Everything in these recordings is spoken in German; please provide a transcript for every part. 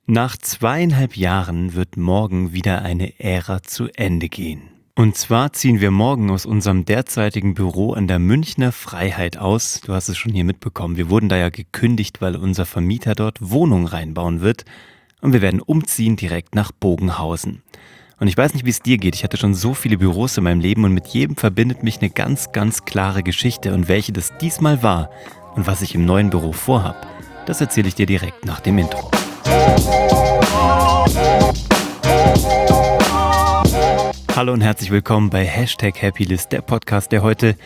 Nach 2,5 Jahren wird morgen wieder eine Ära zu Ende gehen. Und zwar ziehen wir morgen aus unserem derzeitigen Büro an der Münchner Freiheit aus. Du hast es schon hier mitbekommen. Wir wurden da ja gekündigt, weil unser Vermieter dort Wohnungen reinbauen wird. Und wir werden umziehen direkt nach Bogenhausen. Und ich weiß nicht, wie es dir geht. Ich hatte schon so viele Büros in meinem Leben und mit jedem verbindet mich eine ganz, ganz klare Geschichte. Und welche das diesmal war und was ich im neuen Büro vorhab, das erzähle ich dir direkt nach dem Intro. Hallo und herzlich willkommen bei #Happylist, der Podcast, der heute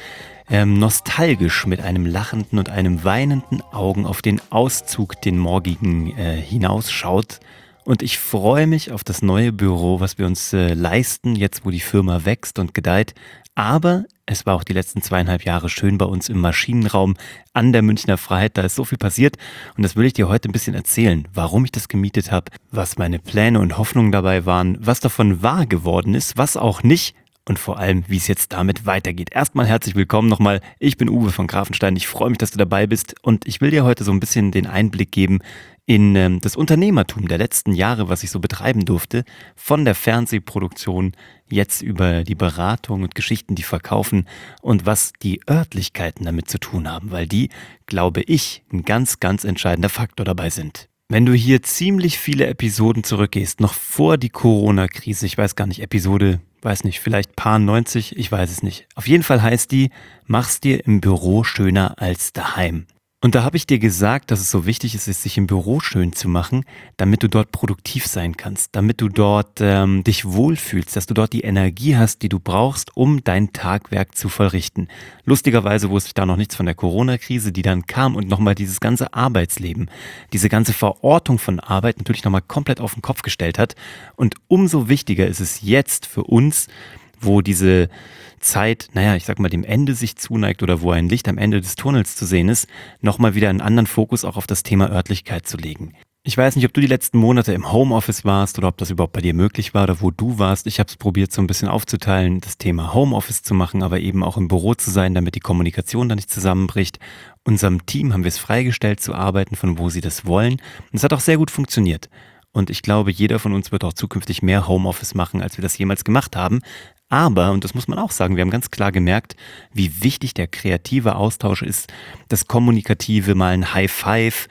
nostalgisch mit einem lachenden und einem weinenden Augen auf den Auszug, den morgigen, hinausschaut. Und ich freue mich auf das neue Büro, was wir uns leisten, jetzt wo die Firma wächst und gedeiht. Aber es war auch die letzten 2,5 Jahre schön bei uns im Maschinenraum an der Münchner Freiheit. Da ist so viel passiert und das will ich dir heute ein bisschen erzählen, warum ich das gemietet habe, was meine Pläne und Hoffnungen dabei waren, was davon wahr geworden ist, was auch nicht und vor allem, wie es jetzt damit weitergeht. Erstmal herzlich willkommen nochmal. Ich bin Uwe von Grafenstein. Ich freue mich, dass du dabei bist und ich will dir heute so ein bisschen den Einblick geben in das Unternehmertum der letzten Jahre, was ich so betreiben durfte, von der Fernsehproduktion jetzt über die Beratung und Geschichten, die verkaufen und was die Örtlichkeiten damit zu tun haben, weil die, glaube ich, ein ganz, ganz entscheidender Faktor dabei sind. Wenn du hier ziemlich viele Episoden zurückgehst, noch vor die Corona-Krise, ich weiß gar nicht, Episode, weiß nicht, vielleicht paar 90, ich weiß es nicht. Auf jeden Fall heißt die, mach's dir im Büro schöner als daheim. Und da habe ich dir gesagt, dass es so wichtig ist, es sich im Büro schön zu machen, damit du dort produktiv sein kannst, damit du dort dich wohlfühlst, dass du dort die Energie hast, die du brauchst, um dein Tagwerk zu vollrichten. Lustigerweise wusste ich da noch nichts von der Corona-Krise, die dann kam und nochmal dieses ganze Arbeitsleben, diese ganze Verortung von Arbeit natürlich nochmal komplett auf den Kopf gestellt hat. Und umso wichtiger ist es jetzt für uns, wo diese Zeit, ich sag mal, dem Ende sich zuneigt oder wo ein Licht am Ende des Tunnels zu sehen ist, nochmal wieder einen anderen Fokus auch auf das Thema Örtlichkeit zu legen. Ich weiß nicht, ob du die letzten Monate im Homeoffice warst oder ob das überhaupt bei dir möglich war oder wo du warst. Ich habe es probiert, so ein bisschen aufzuteilen, das Thema Homeoffice zu machen, aber eben auch im Büro zu sein, damit die Kommunikation da nicht zusammenbricht. Unserem Team haben wir es freigestellt zu arbeiten, von wo sie das wollen. Und es hat auch sehr gut funktioniert. Und ich glaube, jeder von uns wird auch zukünftig mehr Homeoffice machen, als wir das jemals gemacht haben. Aber, und das muss man auch sagen, wir haben ganz klar gemerkt, wie wichtig der kreative Austausch ist, das Kommunikative, mal ein High Five,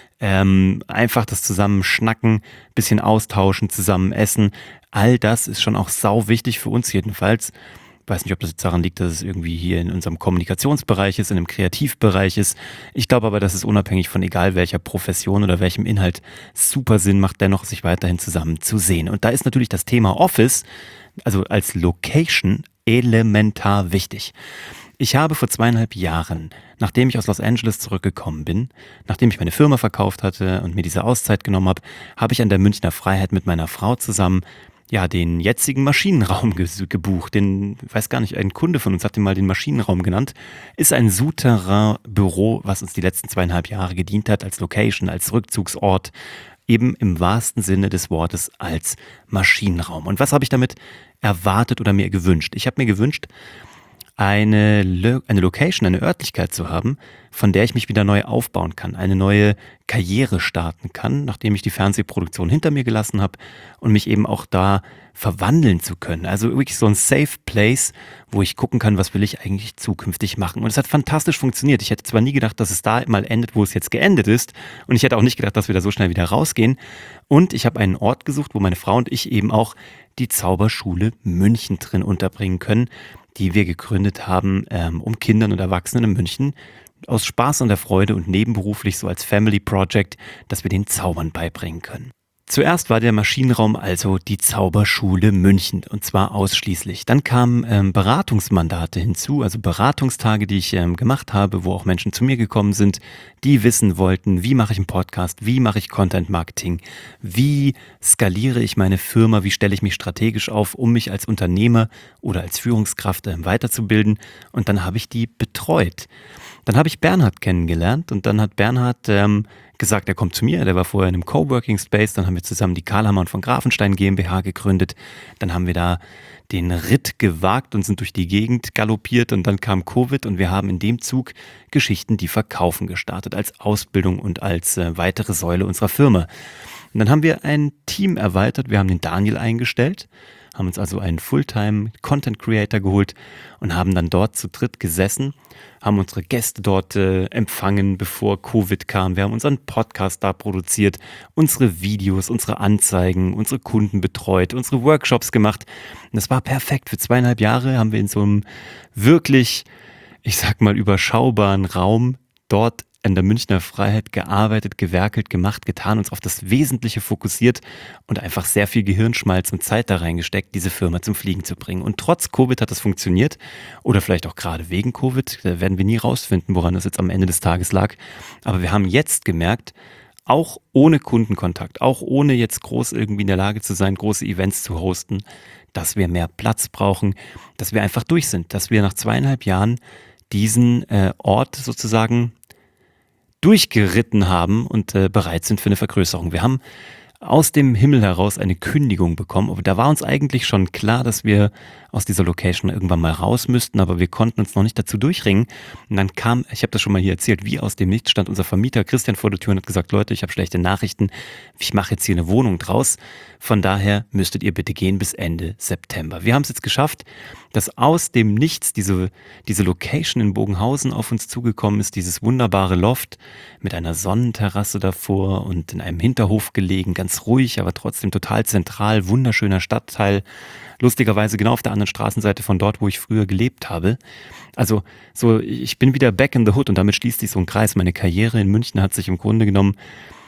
einfach das Zusammenschnacken, bisschen austauschen, zusammen essen. All das ist schon auch sau wichtig für uns jedenfalls. Ich weiß nicht, ob das jetzt daran liegt, dass es irgendwie hier in unserem Kommunikationsbereich ist, in einem Kreativbereich ist. Ich glaube aber, dass es unabhängig von egal welcher Profession oder welchem Inhalt super Sinn macht, dennoch sich weiterhin zusammen zu sehen. Und da ist natürlich das Thema Office, also als Location, elementar wichtig. Ich habe vor 2,5 Jahren, nachdem ich aus Los Angeles zurückgekommen bin, nachdem ich meine Firma verkauft hatte und mir diese Auszeit genommen habe, habe ich an der Münchner Freiheit mit meiner Frau zusammen den jetzigen Maschinenraum gebucht. Weiß gar nicht, ein Kunde von uns hat den mal den Maschinenraum genannt. Ist ein Souterrain-Büro, was uns die letzten 2,5 Jahre gedient hat als Location, als Rückzugsort, eben im wahrsten Sinne des Wortes als Maschinenraum. Und was habe ich damit erwartet oder mir gewünscht? Ich habe mir gewünscht, eine Location, eine Örtlichkeit zu haben, von der ich mich wieder neu aufbauen kann, eine neue Karriere starten kann, nachdem ich die Fernsehproduktion hinter mir gelassen habe und mich eben auch da verwandeln zu können. Also wirklich so ein Safe Place, wo ich gucken kann, was will ich eigentlich zukünftig machen. Und es hat fantastisch funktioniert. Ich hätte zwar nie gedacht, dass es da mal endet, wo es jetzt geendet ist. Und ich hätte auch nicht gedacht, dass wir da so schnell wieder rausgehen. Und ich habe einen Ort gesucht, wo meine Frau und ich eben auch die Zauberschule München drin unterbringen können, die wir gegründet haben, um Kindern und Erwachsenen in München aus Spaß und der Freude und nebenberuflich so als Family Project, dass wir den Zaubern beibringen können. Zuerst war der Maschinenraum also die Zauberschule München und zwar ausschließlich. Dann kamen Beratungsmandate hinzu, also Beratungstage, die ich gemacht habe, wo auch Menschen zu mir gekommen sind, die wissen wollten, wie mache ich einen Podcast, wie mache ich Content Marketing, wie skaliere ich meine Firma, wie stelle ich mich strategisch auf, um mich als Unternehmer oder als Führungskraft weiterzubilden und dann habe ich die betreut. Dann habe ich Bernhard kennengelernt und dann hat Bernhard gesagt, er kommt zu mir, der war vorher in einem Coworking Space, dann haben wir zusammen die Karl Hammer von Grafenstein GmbH gegründet, dann haben wir da den Ritt gewagt und sind durch die Gegend galoppiert und dann kam Covid und wir haben in dem Zug Geschichten, die verkaufen gestartet als Ausbildung und als weitere Säule unserer Firma. Und dann haben wir ein Team erweitert, wir haben den Daniel eingestellt, haben uns also einen Fulltime-Content-Creator geholt und haben dann dort zu dritt gesessen, haben unsere Gäste dort empfangen, bevor Covid kam. Wir haben unseren Podcast da produziert, unsere Videos, unsere Anzeigen, unsere Kunden betreut, unsere Workshops gemacht. Und das war perfekt. Für 2,5 Jahre haben wir in so einem wirklich, ich sag mal, überschaubaren Raum dort in der Münchner Freiheit gearbeitet, gewerkelt, gemacht, getan, uns auf das Wesentliche fokussiert und einfach sehr viel Gehirnschmalz und Zeit da reingesteckt, diese Firma zum Fliegen zu bringen. Und trotz Covid hat das funktioniert oder vielleicht auch gerade wegen Covid, da werden wir nie rausfinden, woran das jetzt am Ende des Tages lag. Aber wir haben jetzt gemerkt, auch ohne Kundenkontakt, auch ohne jetzt groß irgendwie in der Lage zu sein, große Events zu hosten, dass wir mehr Platz brauchen, dass wir einfach durch sind, dass wir nach 2,5 Jahren diesen Ort sozusagen durchgeritten haben und bereit sind für eine Vergrößerung. Wir haben aus dem Himmel heraus eine Kündigung bekommen. Aber da war uns eigentlich schon klar, dass wir aus dieser Location irgendwann mal raus müssten, aber wir konnten uns noch nicht dazu durchringen. Und dann kam, ich habe das schon mal hier erzählt, wie aus dem Nichts stand unser Vermieter Christian vor der Tür und hat gesagt, Leute, ich habe schlechte Nachrichten, ich mache jetzt hier eine Wohnung draus. Von daher müsstet ihr bitte gehen bis Ende September. Wir haben es jetzt geschafft, dass aus dem Nichts diese Location in Bogenhausen auf uns zugekommen ist, dieses wunderbare Loft mit einer Sonnenterrasse davor und in einem Hinterhof gelegen, ganz ruhig, aber trotzdem total zentral, wunderschöner Stadtteil. Lustigerweise genau auf der anderen Straßenseite von dort, wo ich früher gelebt habe. Also so, ich bin wieder back in the hood und damit schließt sich so ein Kreis. Meine Karriere in München hat sich im Grunde genommen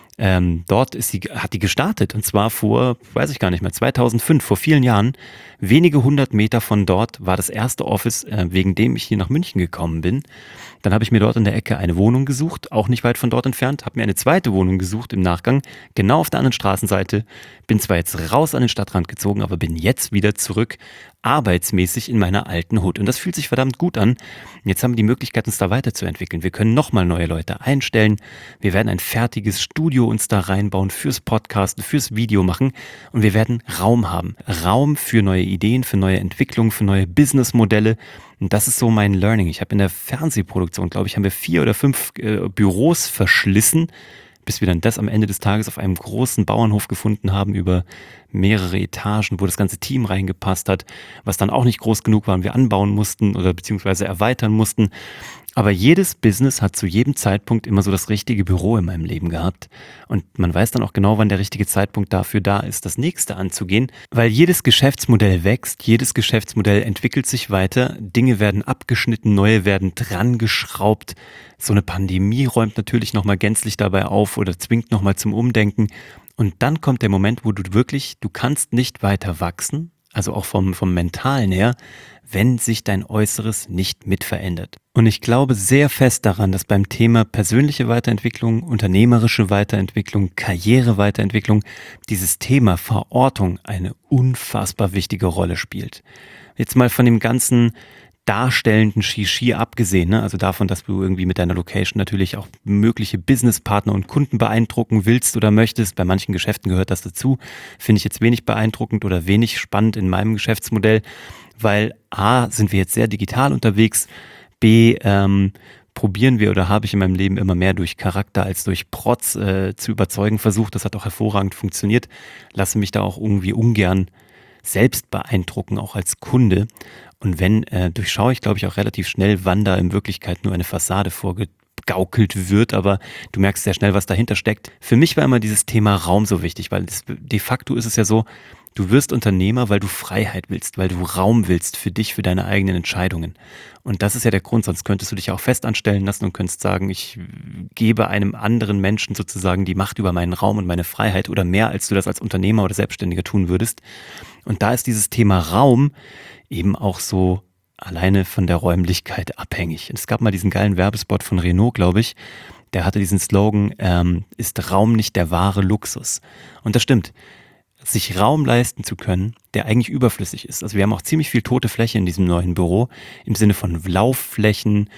dort hat die gestartet und zwar vor, weiß ich gar nicht mehr, 2005, vor vielen Jahren. Wenige 100 Meter von dort war das erste Office, wegen dem ich hier nach München gekommen bin. Dann habe ich mir dort in der Ecke eine Wohnung gesucht, auch nicht weit von dort entfernt, habe mir eine zweite Wohnung gesucht im Nachgang, genau auf der anderen Straßenseite. Bin zwar jetzt raus an den Stadtrand gezogen, aber bin jetzt wieder zurück, arbeitsmäßig in meiner alten Hut. Und das fühlt sich verdammt gut an. Jetzt haben wir die Möglichkeit, uns da weiterzuentwickeln. Wir können nochmal neue Leute einstellen. Wir werden ein fertiges Studio uns da reinbauen fürs Podcasten, fürs Video machen. Und wir werden Raum haben. Raum für neue Ideen, für neue Entwicklungen, für neue Businessmodelle. Und das ist so mein Learning. Ich habe in der Fernsehproduktion, glaube ich, haben wir 4 oder 5 Büros verschlissen, bis wir dann das am Ende des Tages auf einem großen Bauernhof gefunden haben über mehrere Etagen, wo das ganze Team reingepasst hat, was dann auch nicht groß genug war und wir anbauen mussten oder beziehungsweise erweitern mussten. Aber jedes Business hat zu jedem Zeitpunkt immer so das richtige Büro in meinem Leben gehabt. Und man weiß dann auch genau, wann der richtige Zeitpunkt dafür da ist, das nächste anzugehen. Weil jedes Geschäftsmodell wächst, jedes Geschäftsmodell entwickelt sich weiter, Dinge werden abgeschnitten, neue werden dran geschraubt. So eine Pandemie räumt natürlich nochmal gänzlich dabei auf oder zwingt nochmal zum Umdenken. Und dann kommt der Moment, wo du kannst nicht weiter wachsen, also auch vom Mentalen her, wenn sich dein Äußeres nicht mit verändert. Und ich glaube sehr fest daran, dass beim Thema persönliche Weiterentwicklung, unternehmerische Weiterentwicklung, Karriereweiterentwicklung dieses Thema Verortung eine unfassbar wichtige Rolle spielt. Jetzt mal von dem ganzen darstellenden Shishi abgesehen, ne? Also davon, dass du irgendwie mit deiner Location natürlich auch mögliche Businesspartner und Kunden beeindrucken willst oder möchtest. Bei manchen Geschäften gehört das dazu. Finde ich jetzt wenig beeindruckend oder wenig spannend in meinem Geschäftsmodell, weil A, sind wir jetzt sehr digital unterwegs, B, probieren wir oder habe ich in meinem Leben immer mehr durch Charakter als durch Protz zu überzeugen versucht. Das hat auch hervorragend funktioniert. Lasse mich da auch irgendwie ungern selbst beeindrucken, auch als Kunde. Und wenn, durchschaue ich, glaube ich, auch relativ schnell, wann da in Wirklichkeit nur eine Fassade vorgegaukelt wird, aber du merkst sehr schnell, was dahinter steckt. Für mich war immer dieses Thema Raum so wichtig, weil de facto ist es ja so, du wirst Unternehmer, weil du Freiheit willst, weil du Raum willst für dich, für deine eigenen Entscheidungen. Und das ist ja der Grund, sonst könntest du dich auch fest anstellen lassen und könntest sagen, ich gebe einem anderen Menschen sozusagen die Macht über meinen Raum und meine Freiheit oder mehr, als du das als Unternehmer oder Selbstständiger tun würdest. Und da ist dieses Thema Raum eben auch so alleine von der Räumlichkeit abhängig. Es gab mal diesen geilen Werbespot von Renault, glaube ich, der hatte diesen Slogan, ist Raum nicht der wahre Luxus? Und das stimmt. Sich Raum leisten zu können, der eigentlich überflüssig ist. Also wir haben auch ziemlich viel tote Fläche in diesem neuen Büro, im Sinne von Laufflächen,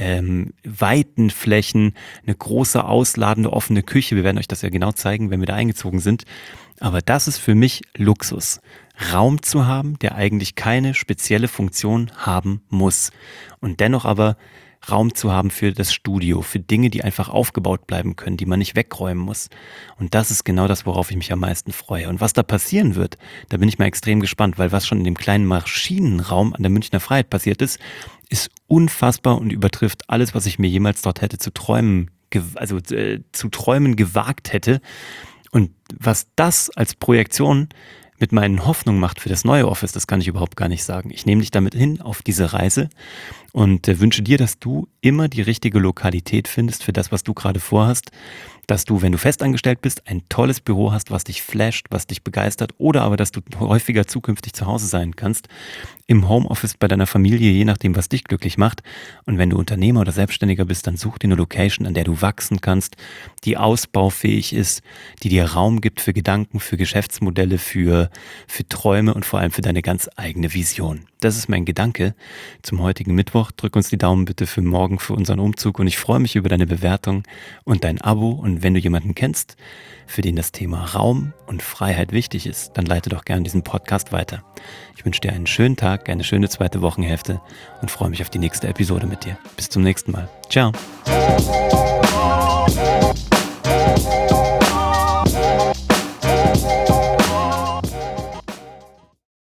weiten Flächen, eine große, ausladende, offene Küche. Wir werden euch das ja genau zeigen, wenn wir da eingezogen sind. Aber das ist für mich Luxus. Raum zu haben, der eigentlich keine spezielle Funktion haben muss. Und dennoch aber Raum zu haben für das Studio, für Dinge, die einfach aufgebaut bleiben können, die man nicht wegräumen muss. Und das ist genau das, worauf ich mich am meisten freue. Und was da passieren wird, da bin ich mal extrem gespannt, weil was schon in dem kleinen Maschinenraum an der Münchner Freiheit passiert ist unfassbar und übertrifft alles, was ich mir jemals dort hätte zu träumen gewagt hätte. Und was das als Projektion mit meinen Hoffnungen macht für das neue Office, das kann ich überhaupt gar nicht sagen. Ich nehme dich damit hin auf diese Reise und wünsche dir, dass du immer die richtige Lokalität findest für das, was du gerade vorhast. Dass du, wenn du festangestellt bist, ein tolles Büro hast, was dich flasht, was dich begeistert, oder aber, dass du häufiger zukünftig zu Hause sein kannst, im Homeoffice bei deiner Familie, je nachdem, was dich glücklich macht. Und wenn du Unternehmer oder Selbstständiger bist, dann such dir eine Location, an der du wachsen kannst, die ausbaufähig ist, die dir Raum gibt für Gedanken, für Geschäftsmodelle, für Träume und vor allem für deine ganz eigene Vision. Das ist mein Gedanke zum heutigen Mittwoch. Drück uns die Daumen bitte für morgen, für unseren Umzug, und ich freue mich über deine Bewertung und dein Abo. Und wenn du jemanden kennst, für den das Thema Raum und Freiheit wichtig ist, dann leite doch gerne diesen Podcast weiter. Ich wünsche dir einen schönen Tag, eine schöne zweite Wochenhälfte und freue mich auf die nächste Episode mit dir. Bis zum nächsten Mal. Ciao.